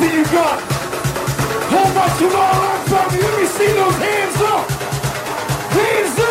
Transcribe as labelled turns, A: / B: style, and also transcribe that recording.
A: that you got? How much of our life, family? Let me see those hands up. Hands up.